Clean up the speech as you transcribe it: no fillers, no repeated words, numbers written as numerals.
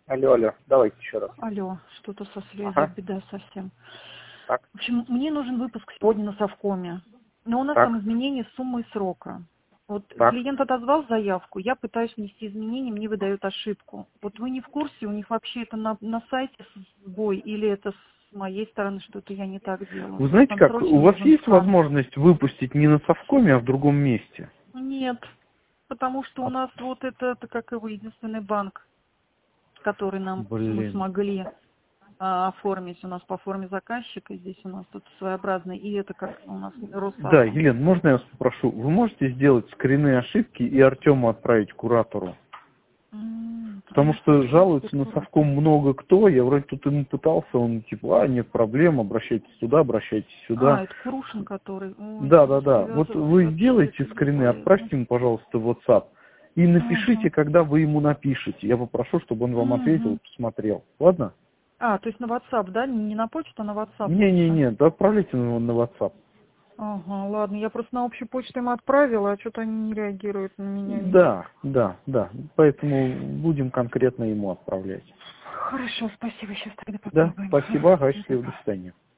Алло, алло, давайте еще раз. Алло, что-то со связью, Ага. беда совсем. Так. В общем, мне нужен выпуск сегодня на совкоме. Но у нас Так. там изменение суммы и срока. Вот Так. клиент отозвал заявку, я пытаюсь внести изменения, мне выдают ошибку. Вот вы не в курсе, у них вообще это на сайте сбой или это с моей стороны что-то я не так делаю? Вы знаете Там как, срочно у вас нужен есть скан. возможность выпустить не на совкоме, а в другом месте? Нет, потому что у нас вот это как его единственный банк, который мы Блин. смогли оформить. У нас по форме заказчика, здесь у нас тут своеобразный, и это как у нас Да, Росатом. Елена, можно я вас попрошу? Вы можете сделать скрины ошибки и Артему отправить куратору? Потому что жалуются на совком много кто, я вроде тут ему пытался, он типа, нет проблем, обращайтесь туда, обращайтесь сюда. Это Крушин, который... Да. Вот вы сделайте скрины, Ой. отправьте ему, пожалуйста, в WhatsApp. И напишите, когда вы ему напишете. Я попрошу, чтобы он вам ответил, посмотрел. Ладно? То есть на WhatsApp, да? Не на почту, а на WhatsApp лучше? Не, да отправляйте его на WhatsApp. Ага, ладно. Я просто на общую почту им отправила, а что-то они не реагируют на меня. Да. Поэтому будем конкретно ему отправлять. Хорошо, спасибо. Сейчас тогда Да, попробуем. спасибо, счастливо, до свидания.